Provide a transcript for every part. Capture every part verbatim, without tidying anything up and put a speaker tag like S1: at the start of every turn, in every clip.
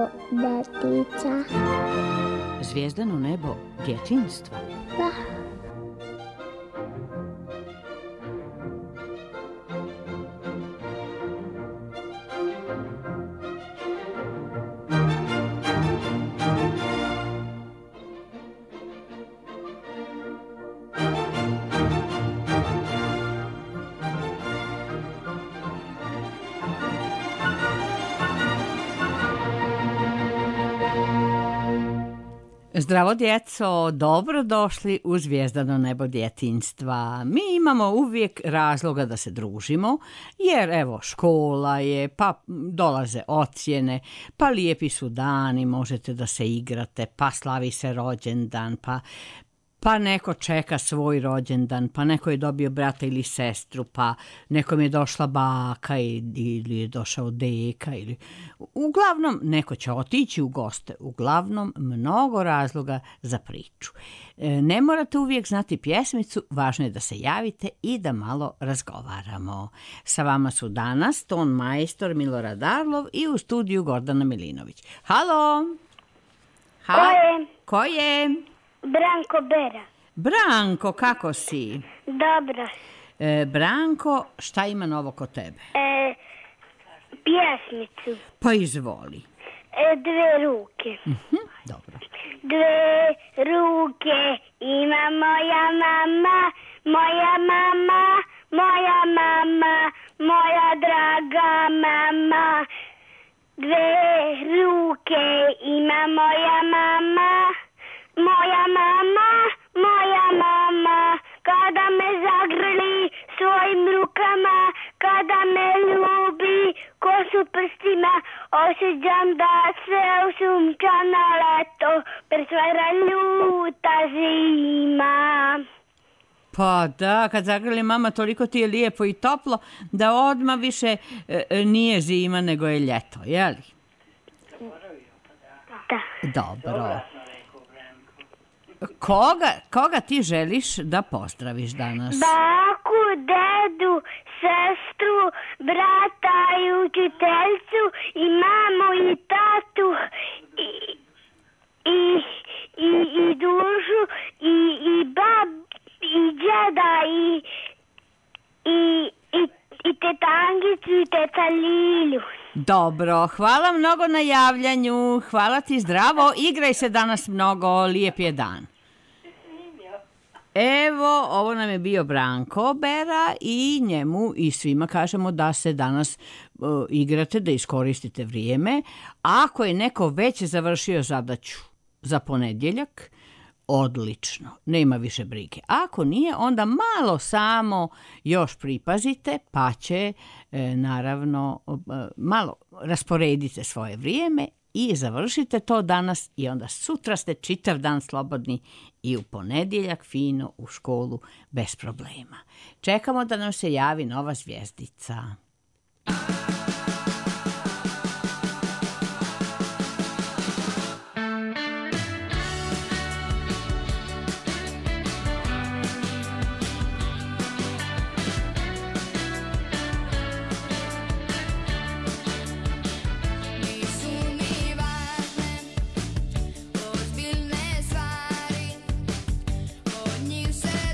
S1: nebo djetica.
S2: Zvijezdano nebo djetinstva?
S1: Da.
S2: Zdravo djeco, dobrodošli u Zvijezdano nebo djetinjstva. Mi imamo uvijek razloga da se družimo, jer evo škola je, pa dolaze ocjene, pa lijepi su dani, možete da se igrate, pa slavi se rođendan, pa pa neko čeka svoj rođendan, pa neko je dobio brata ili sestru, pa nekom je došla baka ili je došao deka. Ili... Uglavnom, neko će otići u goste. Uglavnom, mnogo razloga za priču. Ne morate uvijek znati pjesmicu, važno je da se javite i da malo razgovaramo. Sa vama su danas ton majstor Milorad Arlov i u studiju Gordana Milinović. Halo!
S3: Ha? Ko je?
S2: Ko je?
S3: Branko Bera.
S2: Branko, kako si?
S3: Dobro.
S2: E, Branko, šta ima novo kod tebe?
S3: E, pjesmicu.
S2: Pa izvoli.
S3: E, dve ruke.
S2: Uh-huh, dobro.
S3: Dve ruke ima moja mama, moja mama, moja mama, moja draga mama. Dve ruke ima moja mama, moja mama, moja mama, kada me zagrli svojim rukama, kada me ljubi kosu prstima, osjećam da se usunča na leto, presvara ljuta zima.
S2: Pa da, kad zagrli mama, toliko ti je lijepo i toplo, da odmah više e, nije zima nego je ljeto, jeli?
S3: Da.
S2: Dobro. Koga, koga ti želiš da pozdraviš danas?
S3: Baku, dedu, sestru, brata i učiteljcu i mamu i tatu i, i, i, i dušu i, i bab i džeda i, i, i, i tetangicu i teta Lilju.
S2: Dobro, hvala mnogo na javljanju, hvala ti, zdravo, igraj se danas mnogo, lijep je dan. Evo, ovo nam je bio Branko Bera i njemu i svima kažemo da se danas uh, igrate, da iskoristite vrijeme. Ako je neko već završio zadaću za ponedjeljak, odlično, nema više brige. Ako nije, onda malo samo još pripazite, pa će e, naravno e, malo rasporedite svoje vrijeme i završite to danas i onda sutra ste čitav dan slobodni i u ponedjeljak fino u školu bez problema. Čekamo da nam se javi nova zvijezdica.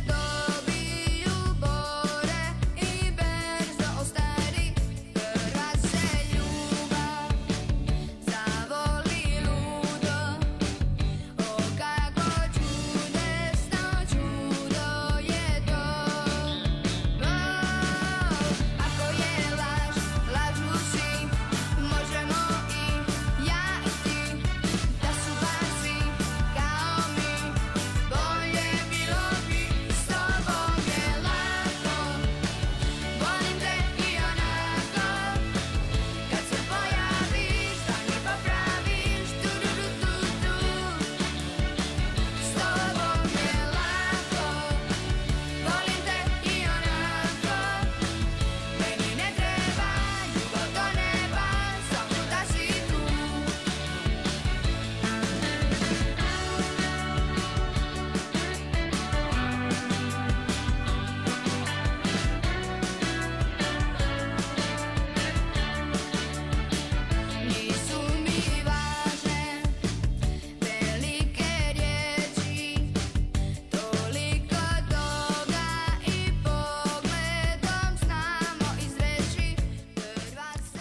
S4: Bore i brzo ostari.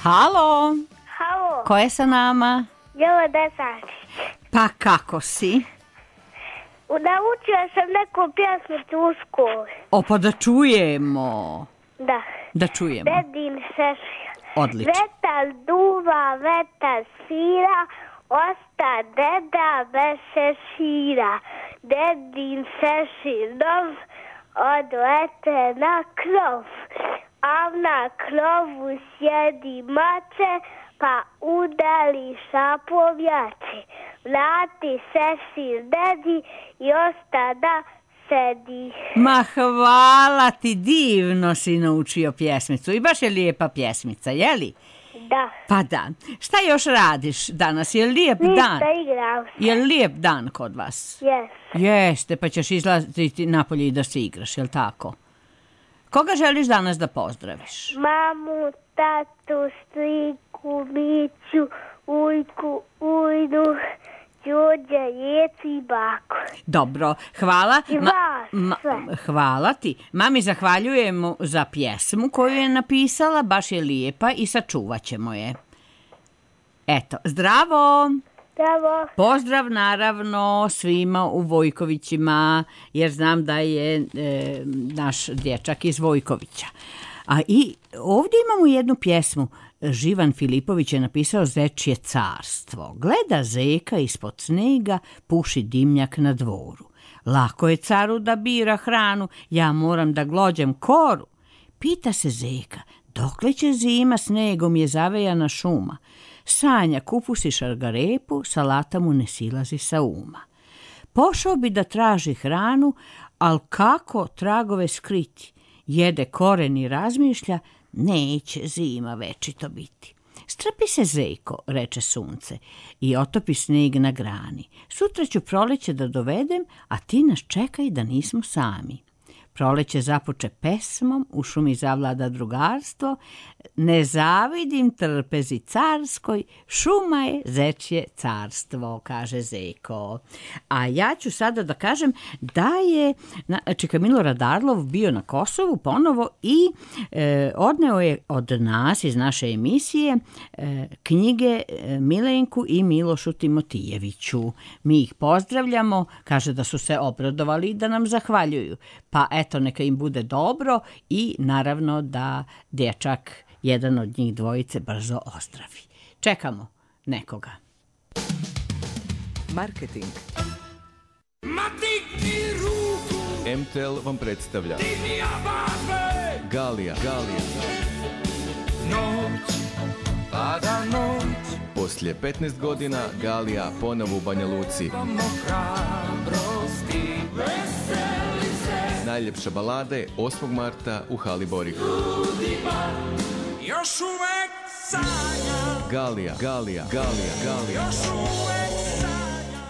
S2: Halo,
S3: Halo,
S2: ko je sa nama?
S3: Jela Desančić.
S2: Pa kako si?
S3: Naučila sam neku pjesmicu u školi.
S2: O, pa da čujemo.
S3: Da.
S2: Da čujemo.
S3: Dedin šešir.
S2: Odlično.
S3: Vetar duva, vetar svira, osta deda bez šešira. Dedin šešir nov, odlete na krov. A na krovu sjedi mače, pa udali šapovjače. Vrati šešir dedi i osta da sedi.
S2: Ma hvala ti, divno si naučio pjesmicu i baš je lijepa pjesmica, je li?
S3: Da.
S2: Pa da. Šta još radiš danas? Je li lijep
S3: Ništa,
S2: dan?
S3: igram se.
S2: Je li lijep dan kod vas?
S3: Jes.
S2: Jeste, pa ćeš izlaziti napolje i da se igraš, je li tako? Koga želiš danas da pozdraviš?
S3: Mamu, tatu, striku, Miću, ujku, ujdu, đuđe, jecu i baku.
S2: Dobro, hvala.
S3: I vas sve.
S2: Hvala ti. Mami, zahvaljujemo za pjesmu koju je napisala, baš je lijepa i sačuvat ćemo je. Eto, zdravo!
S3: Zdravo.
S2: Pozdrav naravno svima u Vojkovićima, jer znam da je e, naš dječak iz Vojkovića. A i ovdje imamo jednu pjesmu. Živan Filipović je napisao Zečje carstvo. Gleda zeka ispod snega, puši dimnjak na dvoru. Lako je caru da bira hranu, ja moram da glođem koru. Pita se zeka, dokle će zima, snegom je zavejana šuma. Sanja kupusi šargarepu, salata mu ne silazi sa uma. Pošao bi da traži hranu, al kako tragove skriti? Jede koren i razmišlja, neće zima večito biti. Strpi se zeko, reče sunce, i otopi sneg na grani. Sutra ću proleće da dovedem, a ti nas čekaj da nismo sami. Proleće započe pesmom, u šumi zavlada drugarstvo, ne zavidim trpezi carskoj, šuma je zečje carstvo, kaže zeko. A ja ću sada da kažem da je Čika Milorad Arlov bio na Kosovu ponovo i e, odneo je od nas iz naše emisije e, knjige Milenku i Milošu Timotijeviću. Mi ih pozdravljamo, kaže da su se obradovali i da nam zahvaljuju. Pa eto, neka im bude dobro i naravno da dječak, jedan od njih dvojice, brzo ozdravi. Čekamo nekoga.
S1: Marketing.
S4: M T L vam predstavlja Galija. Galija. Noć, pada noć. Poslije petnaest godina Galija ponovo u Banja Luci. Najljepša balade osmog marta u Hali Borih.
S5: Još uvek sanjam.
S4: Galija, Galija, Galija, Galija.
S5: Još uvek sanjam.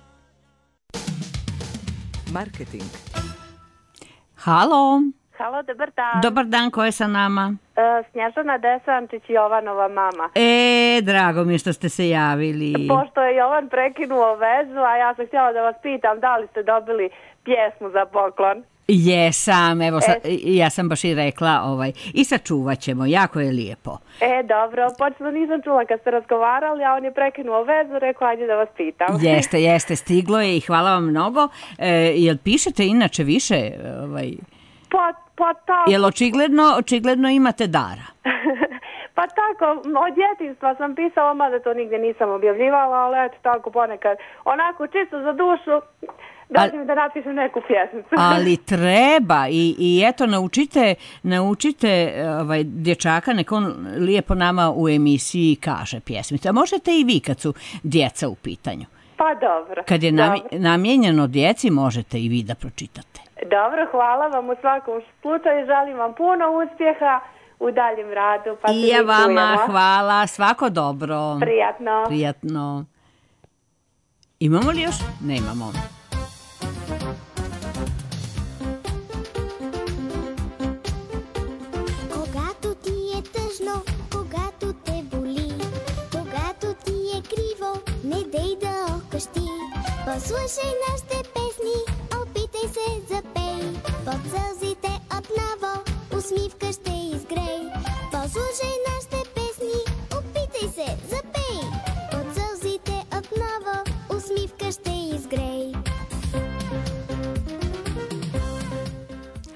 S1: Marketing.
S2: Halo.
S6: Halo, dobar dan.
S2: Dobar dan, ko je sa nama?
S6: E, Snježana Desančić, Jovanova mama.
S2: E, drago mi je što ste se javili.
S6: Pošto je Jovan prekinuo vezu, a ja sam htjela da vas pitam da li ste dobili pjesmu za poklon.
S2: Jesam, evo, sa, ja sam baš i rekla, ovaj, i sačuvat ćemo, jako je lijepo.
S6: E, dobro, početno nisam čula kad ste razgovarali, a on je prekinuo vezu, rekao, ajde da vas pitam.
S2: Jeste, jeste, stiglo je i hvala vam mnogo. E, jel pišete inače više? Ovaj,
S6: Pa, pa tako.
S2: jel očigledno, očigledno imate dara?
S6: Pa tako, od djetinjstva sam pisala, mada to nigdje nisam objavljivala, ali eto tako ponekad, onako čisto za dušu, dođem da napišem neku pjesmicu.
S2: Ali treba i, i eto naučite, naučite ovaj, dječaka, nek on lijepo nama u emisiji kaže pjesmice. A možete i vi kad su djeca u pitanju.
S6: Pa dobro.
S2: Kad je nami, namijenjeno djeci, možete i vi da pročitate.
S6: Dobro, hvala vam u svakom slučaju, želim vam puno uspjeha u daljem radu. Pa
S2: I ja vama hvala, svako dobro.
S6: Prijatno.
S2: Prijatno. Imamo li još? Nemamo.
S7: Когато ти е тъжно, когато те боли, когато ти е криво, не дей да охкащи. Послушай нашите песни, опитай се запей, под сълзите отново усмивка ще изгрей. Послушай нашите песни,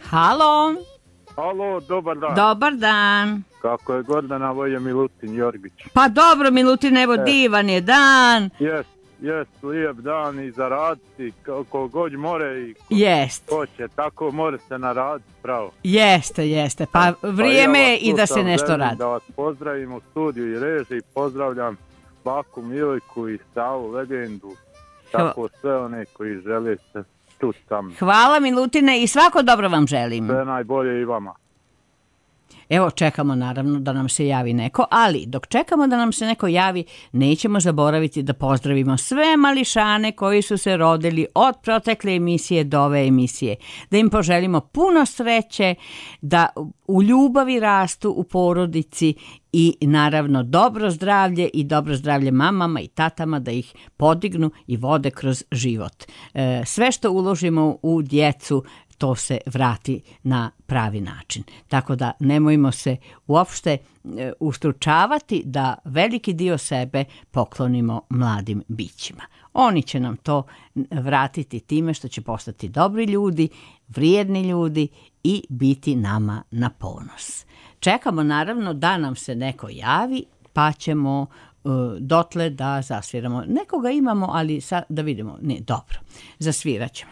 S2: Halo.
S1: Alo, dobar dan.
S2: Dobar dan.
S1: Kako je Gordana, Voja Milutin Jorgić.
S2: Pa dobro, Milutin, evo divan je dan.
S1: Jest, jest, lijep dan i zaraditi kako god more i
S2: Jest.
S1: hoće, tako more se naraditi, pravo.
S2: Jeste, jeste. Pa vrijeme je i da se nešto radi.
S1: Da vas pozdravim u studiju i režiji, pozdravljam baku Miliku i Savu Legendu, tako sve one koji žele se čuti tamo.
S2: Hvala, Milutine, i svako dobro vam želim.
S1: Sve najbolje i vama.
S2: Evo, čekamo naravno da nam se javi neko, ali dok čekamo da nam se neko javi, nećemo zaboraviti da pozdravimo sve mališane koji su se rodili od protekle emisije do ove emisije. Da im poželimo puno sreće, da u ljubavi rastu u porodici i naravno dobro zdravlje i dobro zdravlje mamama i tatama da ih podignu i vode kroz život. E, sve što uložimo u djecu, to se vrati na pravi način. Tako da nemojmo se uopšte e, ustručavati da veliki dio sebe poklonimo mladim bićima. Oni će nam to vratiti time što će postati dobri ljudi, vrijedni ljudi i biti nama na ponos. Čekamo naravno da nam se neko javi, pa ćemo e, dotle da zasviramo. Nekoga imamo, ali sad da vidimo. Ne, dobro, zasvirat ćemo.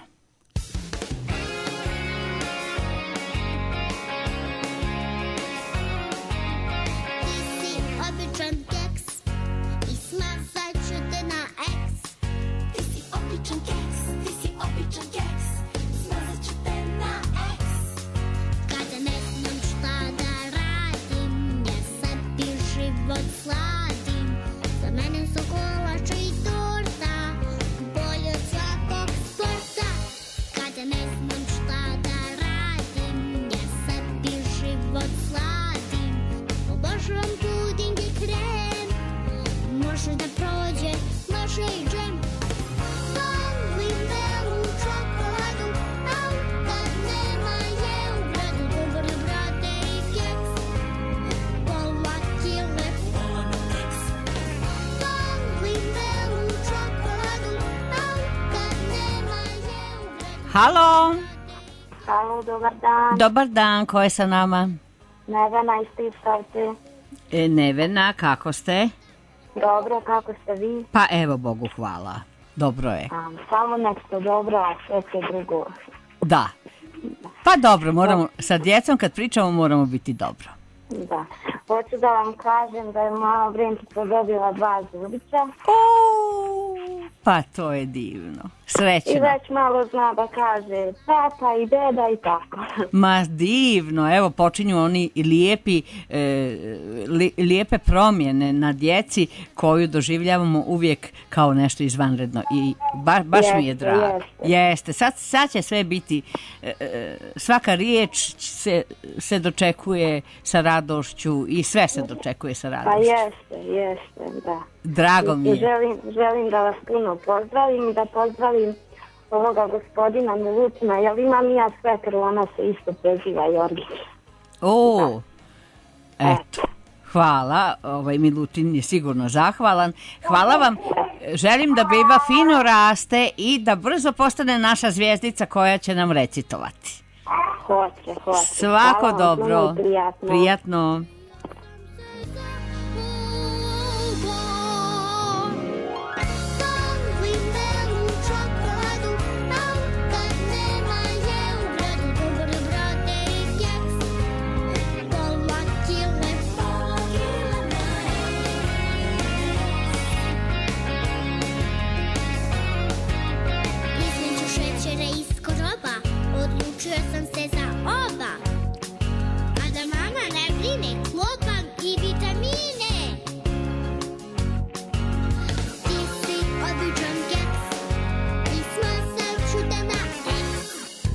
S2: Halo.
S3: Halo, dobar dan.
S2: Dobar dan, ko je sa nama?
S3: Nevena iz Stivšavce.
S2: E, Nevena, kako ste?
S3: Dobro, kako ste vi?
S2: Pa evo, Bogu hvala. Dobro je.
S3: A, samo nešto dobro, a sve će drugo.
S2: Da. Pa dobro, moramo, sa djecom kad pričamo moramo biti dobro.
S3: Da. Hoću da vam kažem da je moja Brenčica dobila dva zubića.
S2: O, pa to je divno. Srećno.
S3: I već malo zna da kaže tata i deda i tako.
S2: Ma divno, evo počinju oni lijepi, e, li, lijepe promjene na djeci koju doživljavamo uvijek kao nešto izvanredno i ba, baš
S3: jeste,
S2: mi je drago.
S3: Jeste.
S2: Jeste. Sad, sad će sve biti, e, svaka riječ se, se dočekuje sa radošću i sve se dočekuje sa radošću.
S3: Pa jeste, jeste, da.
S2: Drago mi je.
S3: Želim, želim da vas puno pozdravim i da pozdravim ovoga gospodina Milutina, jer imam i ja svekru, ona se isto preziva Jorgić.
S2: O, eto, hvala, ovaj Milutin je sigurno zahvalan. Hvala vam, želim da beba fino raste i da brzo postane naša zvijezdica koja će nam recitovati.
S3: Hoće, hoće.
S2: Svako
S3: hvala
S2: dobro,
S3: vam, prijatno.
S2: prijatno.
S7: Odlučio sam se za oba, a da mama ne brine, klopak i vitamine. Ti si običan keks, pisma sam čudana eks.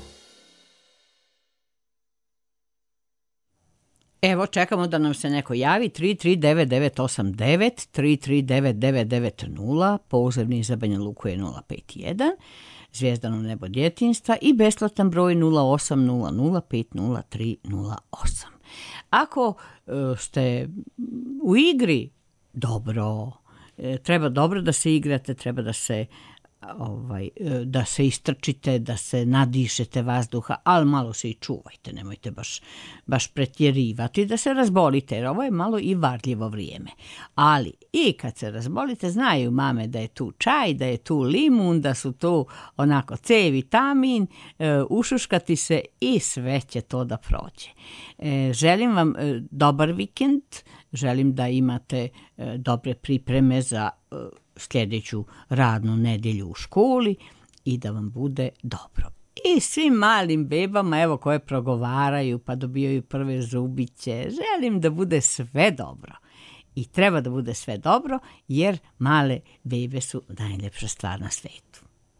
S2: Evo, čekamo da nam se neko javi. Tri tri devet devet osam devet, tri tri devet devet devet nula, pozivni za Banja Luku je nula pet jedan. Zvijezdano nebo djetinjstva i besplatan broj nula osam nula nula pet nula tri nula osam. Ako e, ste u igri, dobro, e, treba dobro da se igrate, treba da se ovaj, da se istrčite, da se nadišete vazduha, ali malo se i čuvajte, nemojte baš, baš pretjerivati da se razbolite, jer ovo je malo i varljivo vrijeme. Ali i kad se razbolite, znaju mame da je tu čaj, da je tu limun, da su tu onako C vitamin, e, ušuškati se i sve će to da prođe. E, želim vam e, dobar vikend, želim da imate e, dobre pripreme za e, sljedeću radnu nedjelju u školi i da vam bude dobro. I svim malim bebama, evo, koje progovaraju pa dobijaju prve zubiće, želim da bude sve dobro. I treba da bude sve dobro, jer male bebe su najljepša stvar na svijetu.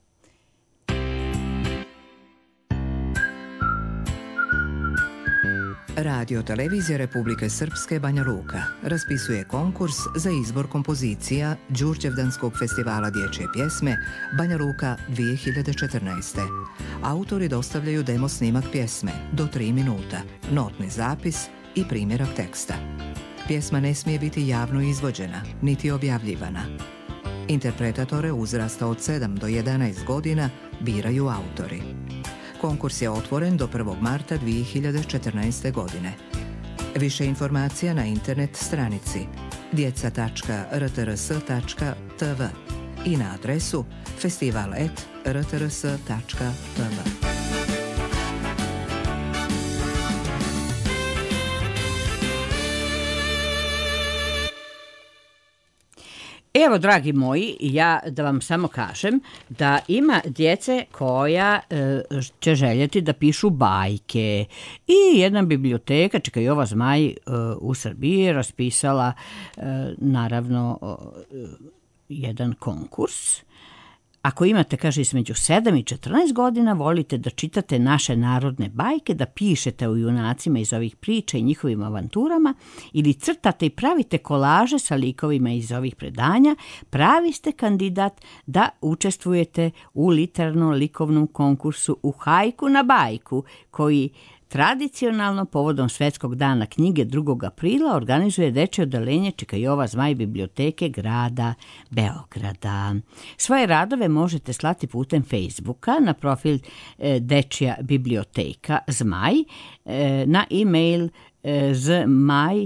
S8: Radio Televizija Republike Srpske Banja Luka raspisuje konkurs za izbor kompozicija Đurđevdanskog festivala dječje pjesme Banja Luka dvije hiljade četrnaeste. Autori dostavljaju demo snimak pjesme do tri minuta, notni zapis i primjerak teksta. Pjesma ne smije biti javno izvođena, niti objavljivana. Interpretatore uzrasta od sedam do jedanaest godina biraju autori. Konkurs je otvoren do prvog marta dvije hiljade četrnaeste. godine. Više informacija na internet stranici djeca tačka r t r s tačka t v i na adresu festival at r t r s tačka t v.
S2: Evo, dragi moji, ja da vam samo kažem da ima djece koja e, će željeti da pišu bajke. I jedna biblioteka, čekaj, ova Zmaj e, u Srbiji je raspisala e, naravno e, jedan konkurs. Ako imate, kaže, između sedam i četrnaest godina, volite da čitate naše narodne bajke, da pišete o junacima iz ovih priča i njihovim avanturama ili crtate i pravite kolaže sa likovima iz ovih predanja, pravi ste kandidat da učestvujete u literarno-likovnom konkursu U hajku na bajku, koji tradicionalno povodom Svetskog dana knjige drugog aprila organizuje dečje odeljenje Čikajova Zmaj biblioteke grada Beograda. Svoje radove možete slati putem Facebooka na profil e, Dečja biblioteka Zmaj, e, na e-mail e, zmaj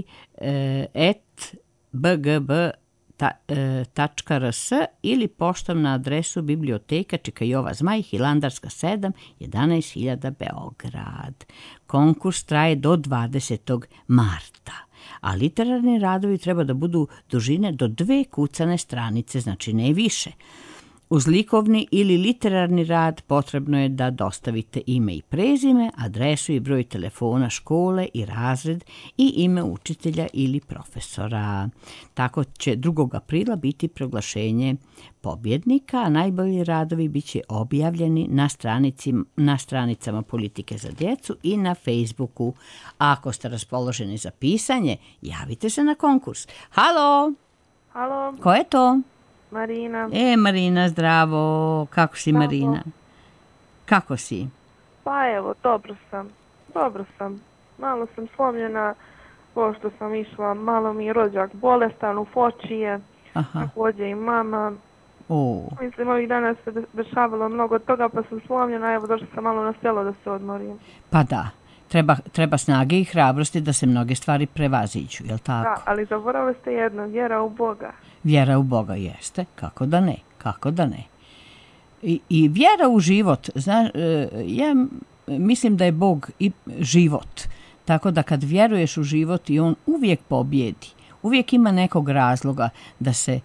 S2: at b g b tačka r s ili poštom na adresu biblioteka Čikajova Zmaj, Hilandarska sedam, jedanaest hiljada Beograd. Konkurs traje do dvadesetog marta, a literarni radovi treba da budu dužine do dve kucane stranice, znači ne više. Uz likovni ili literarni rad potrebno je da dostavite ime i prezime, adresu i broj telefona škole i razred i ime učitelja ili profesora. Tako će drugog aprila biti proglašenje pobjednika, a najbolji radovi bit će objavljeni na, stranici, na stranicama Politike za djecu i na Facebooku. A ako ste raspoloženi za pisanje, javite se na konkurs. Halo!
S6: Halo?
S2: Ko je to?
S6: Marina.
S2: E, Marina, zdravo. Kako si,
S6: Zdravo.
S2: Marina? Kako si?
S6: Pa evo, dobro sam. Dobro sam. Malo sam slomljena, pošto sam išla, malo mi je rođak bolestan, u foči je, također i mama.
S2: O.
S6: Mislim, ovih dana se dešavalo mnogo toga, pa sam slomljena, evo, došla sam malo na selo da se odmorim.
S2: Pa da, treba, treba snage i hrabrosti da se mnoge stvari prevaziđu, jel tako?
S6: Da, ali zaboravili ste jedno, vjera u Boga.
S2: Vjera u Boga jeste, kako da ne, kako da ne. I, i vjera u život, znaš, ja mislim da je Bog i život, tako da kad vjeruješ u život i on uvijek pobjedi, uvijek ima nekog razloga da se,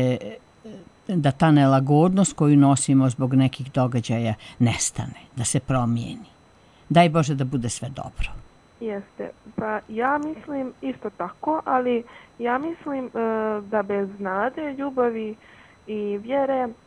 S2: da ta nelagodnost koju nosimo zbog nekih događaja nestane, da se promijeni. Daj Bože da bude sve dobro.
S6: Jeste, pa ja mislim isto tako, ali ja mislim e, da bez nade, ljubavi i vjere e,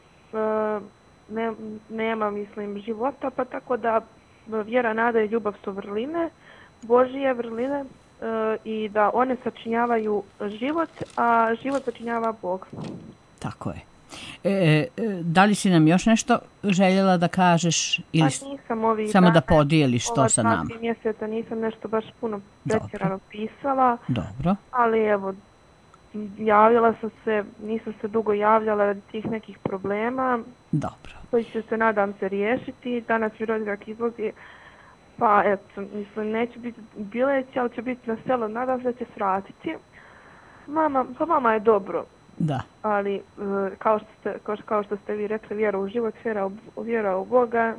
S6: ne, nema, mislim, života, pa tako da vjera, nada i ljubav su vrline, Božije vrline, e, i da one sačinjavaju život, a život sačinjava Bog.
S2: Tako je. E, da li si nam još nešto željela da kažeš ili
S6: pa nisam ovih
S2: samo
S6: dana,
S2: da podijeliš to sa nama?
S6: Ova mjeseca nisam nešto baš puno pretjerano pisala,
S2: Dobro.
S6: ali evo, javljala sam se, nisam se dugo javljala radi tih nekih problema.
S2: Dobro.
S6: Koji će se, nadam se, riješiti. Danas mi rođak izlazi, pa eto, mislim, neće biti bileći, ali će biti na selo, nadam se da će se vratiti. Mama, pa mama je dobro.
S2: Da.
S6: Ali, kao što ste, kao, kao što ste vi rekli, vjera u život, vjera u, vjera u Boga.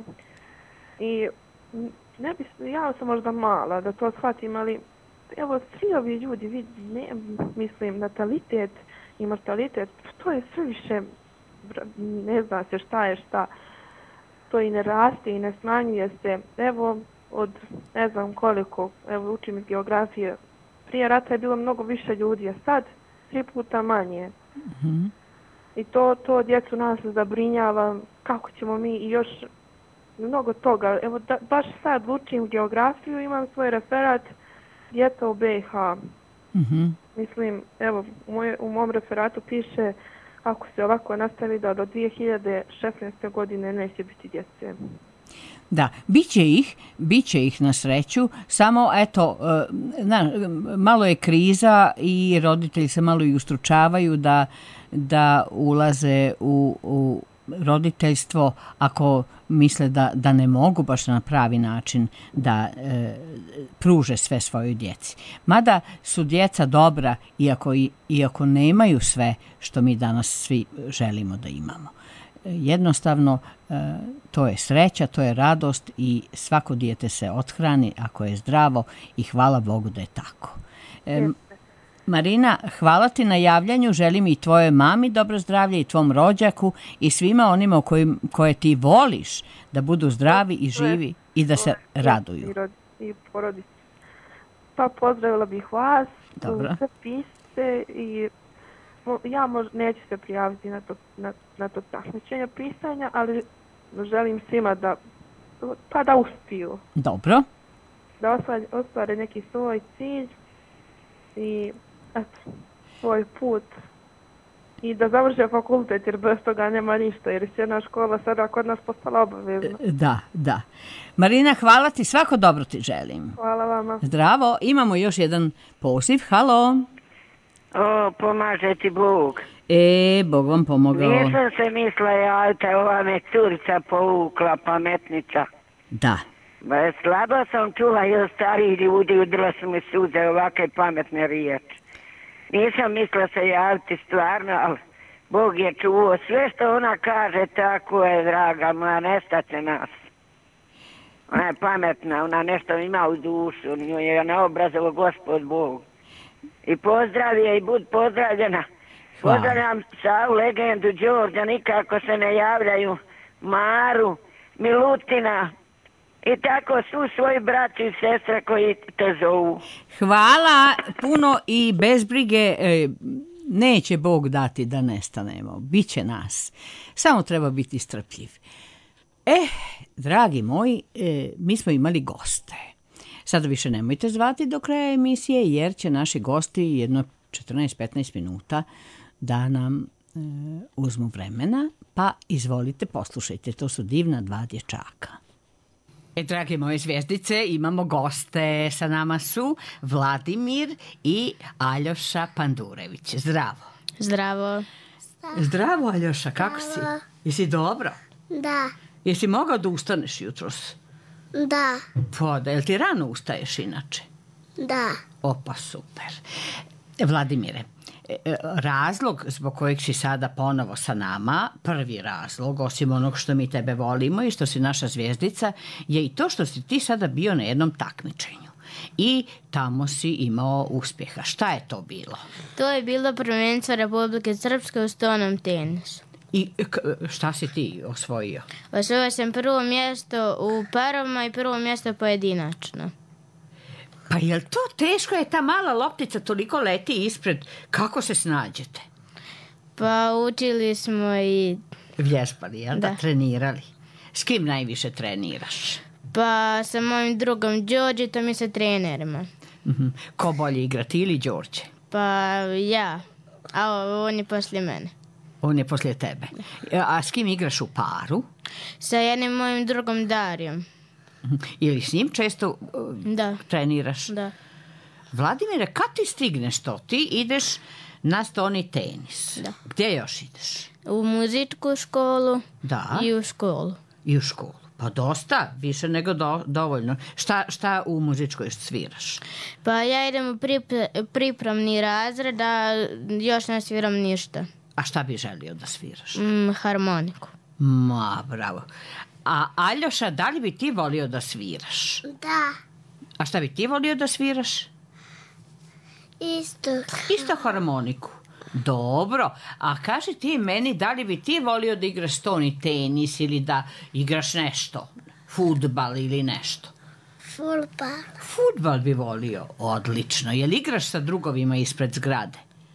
S6: I ne bi, ja sam možda mala da to shvatim, ali evo, svi ovi ljudi, vidi, ne, mislim, natalitet i mortalitet, to je sve više, ne zna se šta je šta. To i ne raste i ne smanjuje se. Evo, od ne znam koliko, evo, učim iz geografije, prije rata je bilo mnogo više ljudi, a sad tri puta manje.
S2: Mm-hmm.
S6: I to, to djecu nas zabrinjava, kako ćemo mi i još mnogo toga. Evo, da, baš sad učim geografiju, imam svoj referat djeca u B i H.
S2: Mm-hmm.
S6: Mislim, evo, u, moj, u mom referatu piše ako se ovako nastavi da do dvije hiljade šesnaeste. godine neće biti djece.
S2: Da, bit će ih, bit će ih na sreću, samo eto, na, malo je kriza i roditelji se malo i ustručavaju da, da ulaze u, u roditeljstvo ako misle da, da ne mogu baš na pravi način da e, pruže sve svojoj djeci. Mada su djeca dobra iako, iako nemaju sve što mi danas svi želimo da imamo. Jednostavno, to je sreća, to je radost i svako dijete se othrani ako je zdravo i hvala Bogu da je tako. E, Marina, hvala ti na javljanju, želim i tvojoj mami dobro zdravlje i tvom rođaku i svima onima kojim, koje ti voliš da budu zdravi i živi i da se raduju.
S6: I porodici. Pa pozdravila bih vas, sve piste i ja možda neću se prijaviti na to, na, na to takmičenje pisanja, ali želim svima da, pa da uspiju.
S2: Dobro.
S6: Da ostvare, ostvare neki svoj cilj i eto, svoj put. I da završe fakultet, jer bez toga nema ništa, jer je jedna škola sada kod nas postala obavezna.
S2: Da, da. Marina, hvala ti, svako dobro ti želim.
S6: Hvala vama.
S2: Zdravo, imamo još jedan poziv, halo.
S9: O, pomaže ti Bog.
S2: E, Bog vam pomogao.
S9: Nisam se mislila javiti, ova me curica povukla, pametnica.
S2: Da.
S9: Ba, slabo sam čula i od starih ljudi, udrla su mi suze ovakve pametne riječi. Nisam mislila se javiti stvarno, ali Bog je čuo. Sve što ona kaže, tako je, draga moja, nestate nas. Ona je pametna, ona nešto ima u dušu, nju je naobrazilo Gospod Bog. I pozdravi je i bud pozdravljena. Hvala. Pozdravljam Savu, legendu, Đorđa, nikako se ne javljaju, Maru, Milutina i tako svu svoji braći i sestre koji te zovu.
S2: Hvala puno i bez brige, neće Bog dati da nestanemo, bit će nas. Samo treba biti strpljiv. E, dragi moji, mi smo imali goste. Sada više nemojte zvati do kraja emisije jer će naši gosti jedno četrnaest do petnaest minuta da nam e, uzmu vremena, pa izvolite, poslušajte, to su divna dva dječaka. E, drage moje zvijezdice, imamo goste, sa nama su Vladimir i Aljoša Pandurević. Zdravo.
S10: Zdravo.
S2: Zdravo, Aljoša, kako si? Jesi dobro?
S10: Da.
S2: Jesi mogao da ustaneš jutros?
S10: Da.
S2: Pa, da, jel ti rano ustaješ inače?
S10: Da.
S2: Opa, super. Vladimire, razlog zbog kojeg si sada ponovo sa nama, prvi razlog, osim onog što mi tebe volimo i što si naša zvijezdica, je i to što si ti sada bio na jednom takmičenju. I tamo si imao uspjeha. Šta je to bilo?
S10: To je bilo prvenstvo Republike Srpske u stonom tenisu.
S2: I šta si ti osvojio?
S10: Osvojio sam prvo mjesto u parovima i prvo mjesto pojedinačno.
S2: Pa je to teško, je ta mala loptica toliko leti ispred? Kako se snađete?
S10: Pa učili smo i...
S2: Vježbali, jel da?
S10: Da.
S2: Trenirali. S kim najviše treniraš?
S10: Pa sa mojim drugom Đorđetom i sa trenerima.
S2: Mm-hmm. Ko bolje igra, ti ili Đorđe?
S10: Pa ja, a on je poslije mene.
S2: On je poslije tebe. A s kim igraš u paru?
S10: Sa jednim mojim drugom Darijom.
S2: Ili s njim često uh,
S10: da.
S2: treniraš?
S10: Da.
S2: Vladimire, kad ti stigneš to? Ti ideš na stoni tenis.
S10: Da.
S2: Gdje još ideš?
S10: U muzičku školu
S2: Da.
S10: i u školu.
S2: I u školu. Pa dosta, više nego do, dovoljno. Šta, šta u muzičkoj sviraš?
S10: Pa ja idem u pripra- pripremni razred, a još ne sviram ništa.
S2: A šta bi želio da sviraš?
S10: Mm, harmoniku.
S2: Ma, bravo. A Aljoša, da li bi ti volio da sviraš?
S7: Da,
S2: A šta bi ti volio da sviraš?
S7: isto.
S2: Isto harmoniku. Dobro. A kaži ti meni, da li bi ti volio da igraš stoni tenis ili da igraš nešto? Fudbal ili nešto?
S7: Fudbal.
S2: Fudbal bi volio. Odlično. Jel igraš sa drugovima ispred zgrade?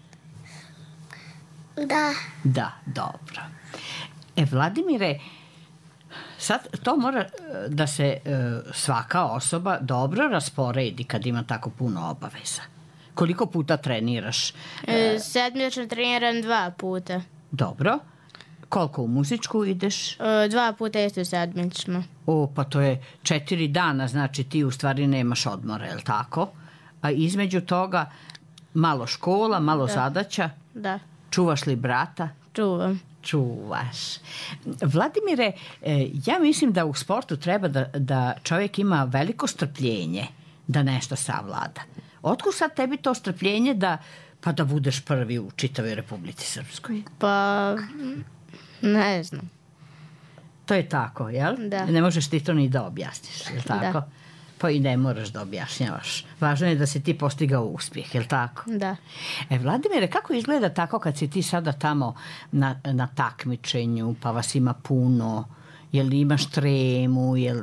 S7: Da.
S2: Da, dobro. E, Vladimire, sad to mora e, da se e, svaka osoba dobro rasporedi kad ima tako puno obaveza. Koliko puta treniraš?
S10: E, sedmično treniram dva puta.
S2: Dobro. Koliko u muzičku ideš?
S10: E, dva puta isto sedmično.
S2: O, pa to je četiri dana, znači ti u stvari nemaš odmora, je li tako? A između toga malo škola, malo
S10: Da.
S2: zadaća.
S10: Da,
S2: Čuvaš li brata?
S10: čuvam.
S2: Čuvaš. Vladimire, e, ja mislim da u sportu treba da, da čovjek ima veliko strpljenje da nešto savlada. Otkud sad tebi to strpljenje da, pa da budeš prvi u čitavoj Republici Srpskoj?
S10: Pa, ne znam.
S2: To je tako, jel?
S10: Da.
S2: Ne možeš ti to ni da objasniš, jel tako?
S10: Da.
S2: Pa i ne moraš da objašnjavaš. Važno je da si ti postigao uspjeh, jel tako?
S10: Da.
S2: E, Vladimire, kako izgleda tako kad si ti sada tamo na, na takmičenju, pa vas ima puno, jel imaš tremu, jel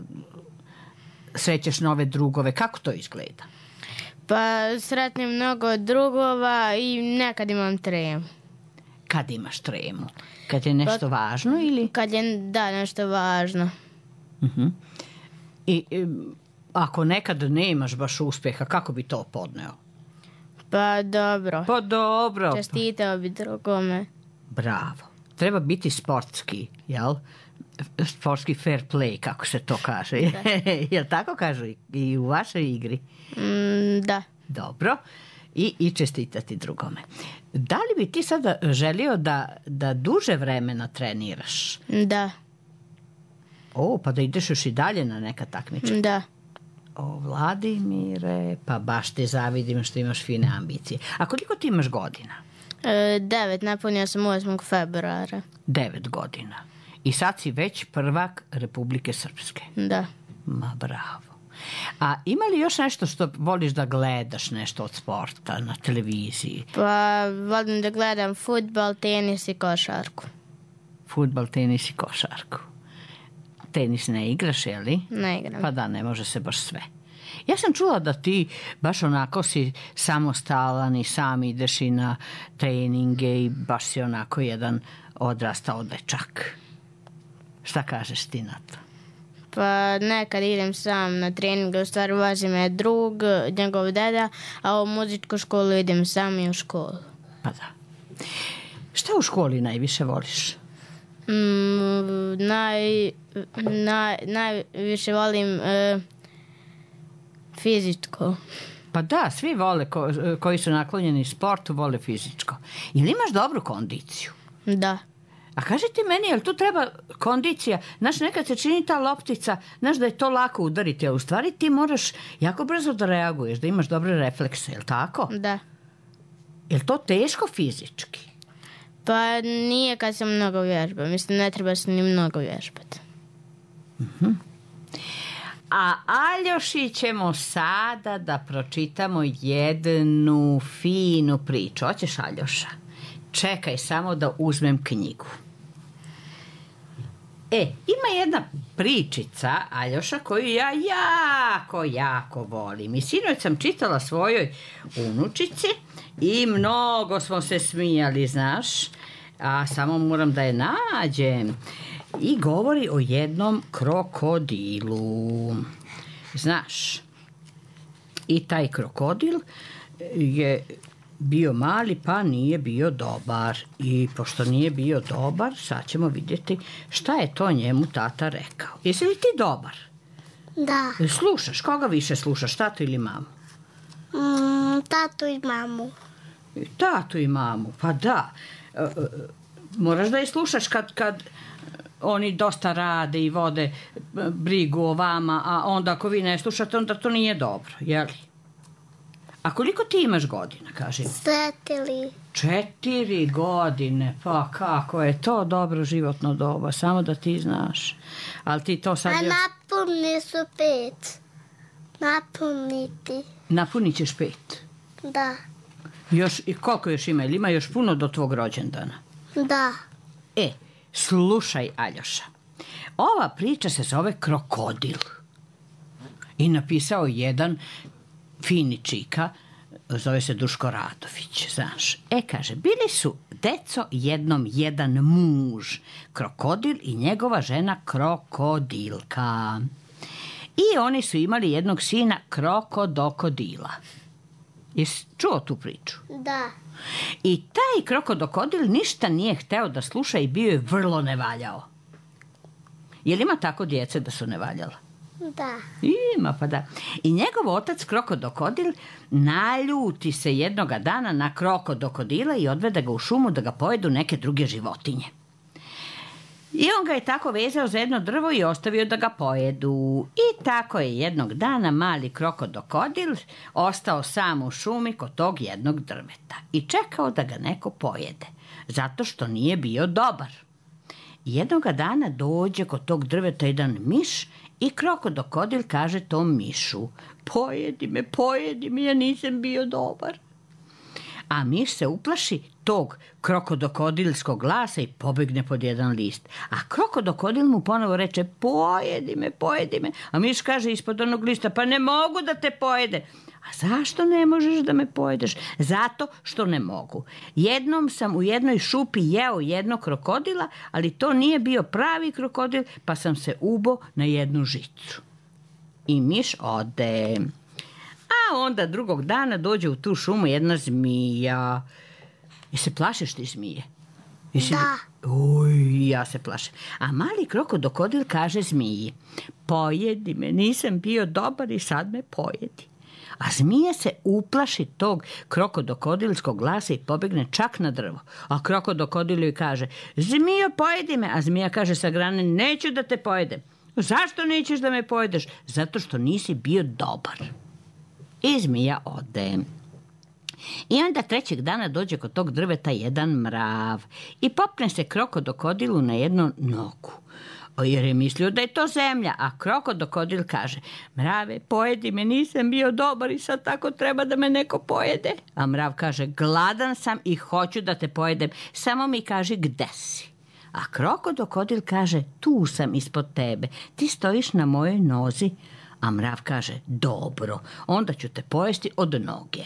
S2: srećeš nove drugove, kako to izgleda?
S10: Pa sretnim mnogo drugova i nekad imam tremu.
S2: Kad imaš tremu? Kad je nešto važno ili?
S10: Kad je, da, nešto važno.
S2: Uh-huh. I, i ako nekad nemaš baš uspjeha, kako bi to podneo?
S10: Pa dobro.
S2: Pa dobro.
S10: Čestitao bi drugome.
S2: Bravo. Treba biti sportski, jel? Sportski fair play, kako se to kaže. Jel tako kažu i u vašoj igri?
S10: Mm, da.
S2: Dobro. I, i čestitati drugome. Da li bi ti sada želio da, da duže vremena treniraš?
S10: Da.
S2: O, pa da ideš još i dalje na neka takmičenja?
S10: Da.
S2: O, Vladimire, pa baš te zavidim što imaš fine ambicije. A koliko ti imaš godina?
S10: E, devet, napunio sam osmog februara.
S2: Devet godina. I sad si već prvak Republike Srpske.
S10: Da.
S2: Ma bravo. A ima li još nešto što voliš da gledaš, nešto od sporta na televiziji?
S10: Pa volim da gledam fudbal, tenis i košarku.
S2: Fudbal, tenis i košarku. Tenis ne igraš, je li?
S10: Ne igram.
S2: Pa da, ne može se baš sve. Ja sam čula da ti baš onako si samostalan i sam ideš i na treninge i baš si onako jedan odrastao dečak. Šta kažeš ti na to?
S10: Pa nekad idem sam na trening, u stvari vozi me drug, njegov deda, a u muzičku školu idem sam i u školu.
S2: Pa da. Šta u školi najviše voliš?
S10: Mm, naj, naj, najviše volim e, fizičko.
S2: Pa da, svi vole ko, koji su naklonjeni sportu, vole fizičko. Ili imaš dobru kondiciju?
S10: Da.
S2: A kaži ti meni, jel tu treba kondicija? Znaš, nekad se čini ta loptica, znaš da je to lako udariti, a u stvari ti moraš jako brzo da reaguješ, da imaš dobre reflekse, jel tako?
S10: Da.
S2: Jel to teško fizički?
S10: Pa nije kad sam mnogo vježba. Mislim, ne treba se ni mnogo vježbati.
S2: Uh-huh. A Aljoši ćemo sada da pročitamo jednu finu priču. Hoćeš, Aljoša? Čekaj samo da uzmem knjigu. E, ima jedna pričica, Aljoša, koju ja jako, jako volim. I sinoć sam čitala svojoj unučici i mnogo smo se smijali, znaš. A samo moram da je nađem. I govori o jednom krokodilu. Znaš, i taj krokodil je bio mali, pa nije bio dobar. I pošto nije bio dobar, sad ćemo vidjeti šta je to njemu tata rekao. Jesi li ti dobar?
S7: Da.
S2: Slušaš, koga više slušaš, tatu ili mamu?
S7: Mm, tatu i mamu.
S2: I tatu i mamu, pa da. E, moraš da je slušaš kad, kad oni dosta rade i vode brigu o vama, a onda ako vi ne slušate, onda to nije dobro, jeli? A koliko ti imaš godina, kaži?
S7: Četiri.
S2: Četiri godine, pa kako je to dobro životno doba, samo da ti znaš. Ali ti to sad...
S7: A napuni su pet. Napuniti.
S2: Napunit ćeš pet?
S7: Da.
S2: Još, i koliko još ima? Ili ima još puno do tvog rođendana?
S7: Da.
S2: E, slušaj, Aljoša. Ova priča se zove Krokodil. I napisao jedan fini čika, zove se Duško Radović, znaš. E, kaže, bili su, deco, jednom jedan muž, krokodil i njegova žena krokodilka. I oni su imali jednog sina, krokodokodila. Jesi čuo tu priču?
S7: Da.
S2: I taj krokodokodil ništa nije hteo da sluša i bio je vrlo nevaljao. Je li ima tako djece da su nevaljala?
S7: Da.
S2: Ima, pa da. I njegov otac krokodokodil naljuti se jednoga dana na krokodokodila i odvede ga u šumu da ga pojedu neke druge životinje. I on ga je tako vezao za jedno drvo i ostavio da ga pojedu. I tako je jednog dana mali krokodokodil ostao sam u šumi kod tog jednog drveta i čekao da ga neko pojede, zato što nije bio dobar. Jednoga dana dođe kod tog drveta jedan miš i krokodokodil kaže tom mišu: pojedi me, pojedi me, ja nisam bio dobar. A miš se uplaši tog krokodokodilskog glasa i pobegne pod jedan list. A krokodokodil mu ponovo reče: pojedi me, pojedi me. A miš kaže ispod onog lista: pa ne mogu da te pojede. A zašto ne možeš da me pojedeš? Zato što ne mogu. Jednom sam u jednoj šupi jeo jednog krokodila, ali to nije bio pravi krokodil, pa sam se ubo na jednu žicu. I miš ode. A onda drugog dana dođe u tu šumu jedna zmija. I se plašiš ti zmije? Jesi...
S7: Da.
S2: Uj, ja se plašim. A mali krokodokodil kaže zmiji: pojedi me, nisam bio dobar i sad me pojedi. A zmija se uplaši tog krokodokodilskog glasa i pobegne čak na drvo. A krokodokodil joj kaže: zmijo, pojedi me. A zmija kaže sa grane: neću da te pojedem. Zašto nećeš da me pojedeš? Zato što nisi bio dobar. I zmija ode. I onda trećeg dana dođe kod tog drveta jedan mrav i popne se krokodokodilu na jednu nogu, jer je mislio da je to zemlja. A krokodokodil kaže: mrave, pojedi me, nisam bio dobar i sad tako treba da me neko pojede. A mrav kaže: gladan sam i hoću da te pojedem, samo mi kaži gde si. A krokodokodil kaže: tu sam ispod tebe, ti stojiš na mojoj nozi. A mrav kaže: dobro, onda ću te pojesti od noge.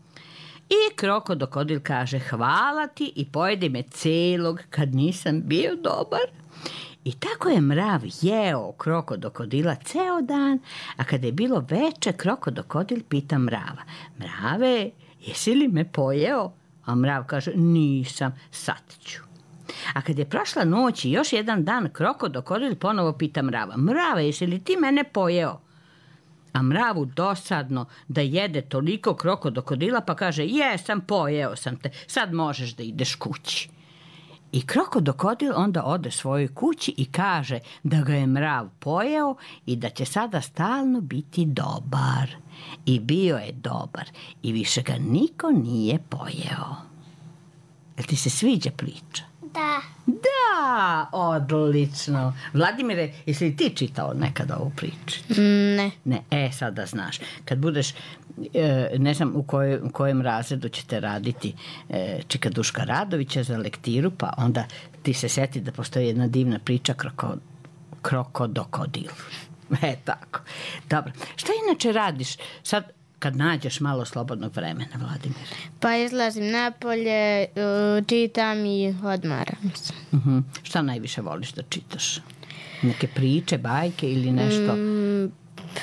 S2: I krokodokodil kaže: hvala ti i pojedi me celog kad nisam bio dobar. I tako je mrav jeo krokodokodila ceo dan, a kada je bilo veče, krokodokodil pita mrava: mrave, jesi li me pojeo? A mrav kaže: nisam, sad ću. A kad je prošla noć i još jedan dan, krokodokodil ponovo pita mrava: mrave, jesi li ti mene pojeo? A mravu dosadno da jede toliko krokodokodila, pa kaže: jesam, pojeo sam te, sad možeš da ideš kući. I krokodokodil onda ode svojoj kući i kaže da ga je mrav pojeo i da će sada stalno biti dobar. I bio je dobar i više ga niko nije pojeo. Jel ti se sviđa priča?
S7: Da.
S2: Da, odlično. Vladimire, jesi li ti čitao nekada ovu priču?
S10: Ne.
S2: Ne, e, sad da znaš. Kad budeš, e, ne znam u, koj, u kojem razredu ćete raditi e, čika Duška Radovića za lektiru, pa onda ti se seti da postoji jedna divna priča kroko, krokodokodil. E, tako. Dobro. Šta inače radiš sad kad nađeš malo slobodnog vremena, Vladimir?
S10: Pa izlazim napolje, čitam i odmaram se.
S2: Uh-huh. Šta najviše voliš da čitaš? Neke priče, bajke ili nešto?
S10: Mm,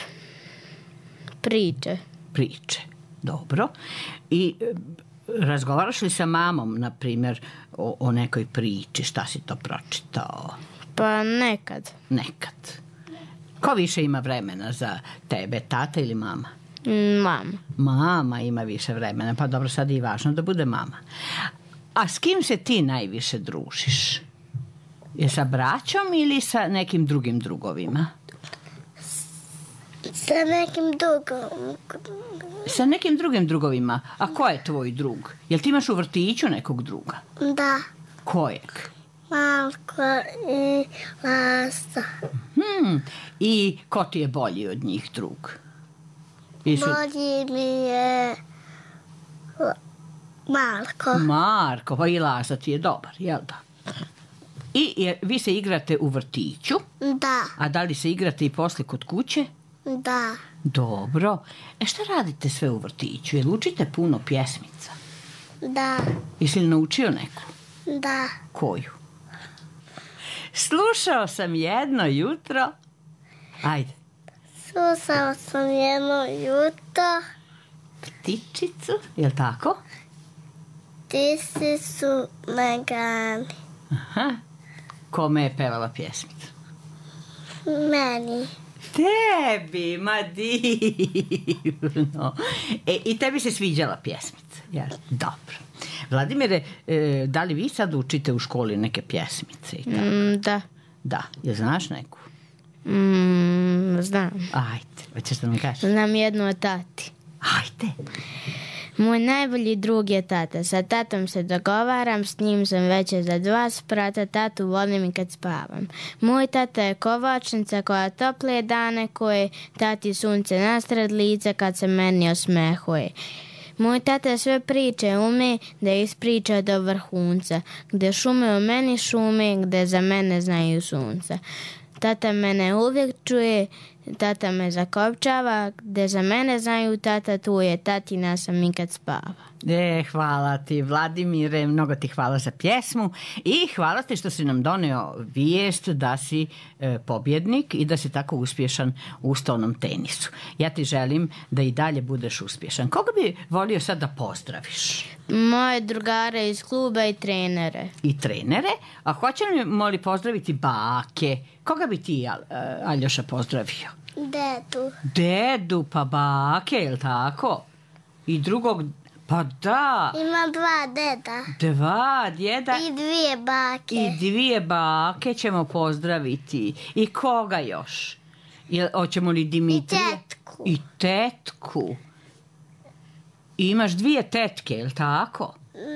S10: priče.
S2: Priče, dobro. I e, razgovaraš li sa mamom, na primjer, o, o nekoj priči? Šta si to pročitao?
S10: Pa nekad.
S2: Nekad. Ko više ima vremena za tebe, tata ili mama?
S10: Mama.
S2: Mama ima više vremena, pa dobro, sad je i važno da bude mama. A s kim se ti najviše družiš? Je sa braćom ili sa nekim drugim drugovima?
S7: Sa nekim drugom.
S2: Sa nekim drugim drugovima. A ko je tvoj drug? Jel ti imaš u vrtiću nekog druga?
S7: Da.
S2: Kojeg?
S7: Marko i Lasa.
S2: Hmm. I ko ti je bolji od njih drug? Isu...
S7: Bolji mi je Marko.
S2: Marko, pa i Lasa ti je dobar, jel da? I je, vi se igrate u vrtiću?
S7: Da.
S2: A da li se igrate i posle kod kuće?
S7: Da.
S2: Dobro. E šta radite sve u vrtiću? Jel učite puno pjesmica?
S7: Da.
S2: Jesi li naučio neku?
S7: Da.
S2: Koju? Slušao sam jedno jutro. Ajde.
S7: Slušao sam jedno jutro.
S2: Ptičicu, jel tako?
S7: Ptici su na grani.
S2: Aha. Kome je pevala pjesmicu?
S7: Meni.
S2: Tebi, ma divno. E, i tebi se sviđala pjesmica, jel? Dobro. Vladimire, e, da li vi sad učite u školi neke pjesmice? I tako?
S10: Mm, da.
S2: Da, jel znaš neku?
S10: Mm, znam.
S2: Ajde, hoćeš da mi kažeš?
S10: Znam jednu o tati.
S2: Ajde.
S10: Moj najbolji drug je tata. Sa tatom se dogovaram, s njim sam veće za dva sprata, tatu volim i kad spavam. Moj tata je kovačnica koja tople dane koje tati sunce nasred lice kad se meni osmehuje. Moj tata sve priče ume da ispriča do vrhunca, gde šume o meni šume, gde za mene znaju sunca. Tata mene uvijek čuje, tata me zakopčava, gde za mene znaju tata, tu je tatina sam i kad spava.
S2: E, hvala ti, Vladimire, mnogo ti hvala za pjesmu i hvala ti što si nam doneo vijest da si e, pobjednik i da si tako uspješan u stolnom tenisu. Ja ti želim da i dalje budeš uspješan. Koga bi volio sad da pozdraviš?
S10: Moje drugare iz kluba i trenere.
S2: I trenere? A hoćemo li pozdraviti bake? Koga bi ti, Al, Aljoša, pozdravio?
S7: Dedu.
S2: Dedu, pa bake, je li tako? I drugog... Pa da.
S7: Ima dva deda.
S2: Dva djeda.
S7: I dvije bake.
S2: I dvije bake ćemo pozdraviti. I koga još? Jel, hoćemo li Dimitrija?
S7: I tetku.
S2: I tetku. I imaš dvije tetke, je li tako?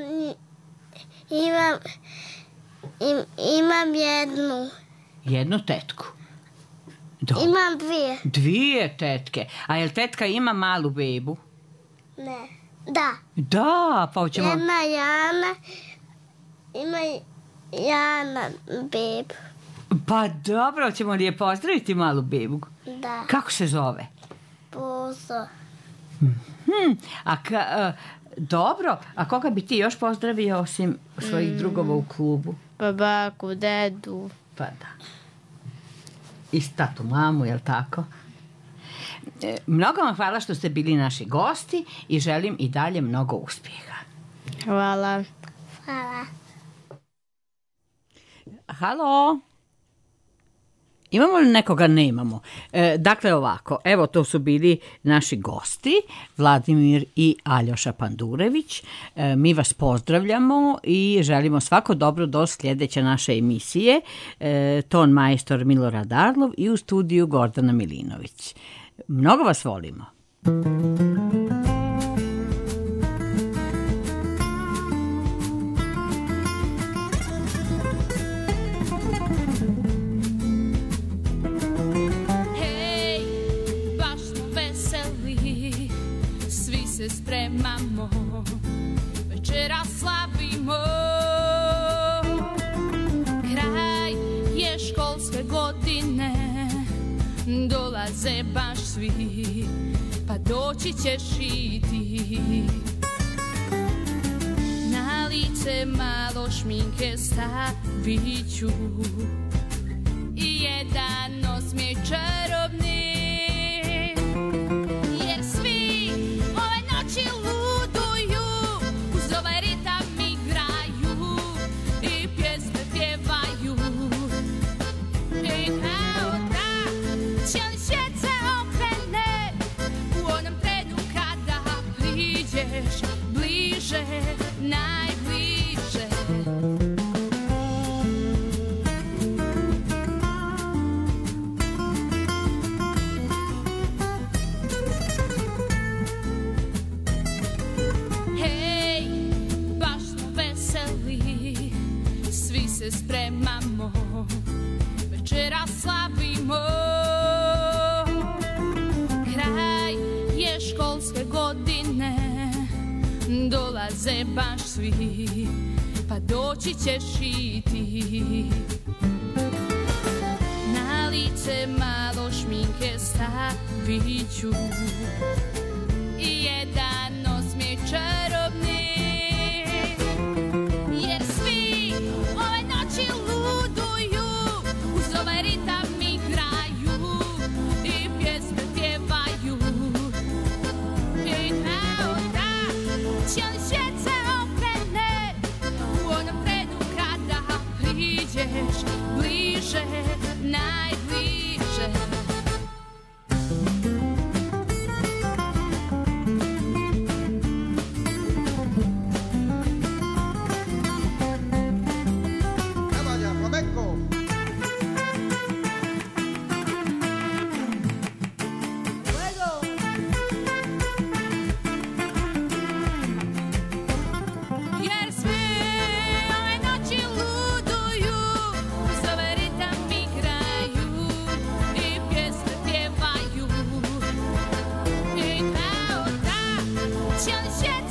S7: Imam, im, imam jednu.
S2: Jednu tetku. Dobro.
S7: Imam dvije.
S2: Dvije tetke. A jel tetka ima malu bebu?
S7: Ne. Da.
S2: Da, pa hoćemo...
S7: Jedna Jana, ima Jana bebu.
S2: Pa dobro, hoćemo li je pozdraviti malu bebu?
S7: Da.
S2: Kako se zove?
S7: Bozo.
S2: Hmm, a ka, a, dobro, a koga bi ti još pozdravio osim svojih mm. drugova u klubu?
S10: Pa baku, dedu.
S2: Pa da. I tatu, mamu, jel tako? E, mnogo vam hvala što ste bili naši gosti i želim i dalje mnogo uspjeha.
S10: Hvala.
S7: Hvala.
S2: Halo? Imamo li nekoga? Nemamo. E, dakle ovako, evo to su bili naši gosti, Vladimir i Aljoša Pandurević. E, mi vas pozdravljamo i želimo svako dobro do sljedeće naše emisije. E, ton majstor Milorad Arlov i u studiju Gordana Milinović. Mnogo vas volimo.
S11: Spremamo, večera slavimo. Kraj je školske godine, dolaze baš svi, pa doći ćeš i ti. Na lice malo šminke stavit ću i jedan osmijeh čarobni. Cijeli svijet se okrene u onom trenutku. spremamo, večera slavimo. Kraj je školske godine, dolaze baš svi, pa doći ćeš i ti. Na lice malo šminke stavit ću i jedan osmijeh čarobni, jer svi ove noći luduju, uz ovaj ritam igraju i pjesme pjevaju. I kao da cijeli svijet se okrene u onom trenu kada priđeš bliže, najbliže. Jer svi ove noći luduju, uz ovaj ritam igraju i pjesme pjevaju. I kao da cijeli svijet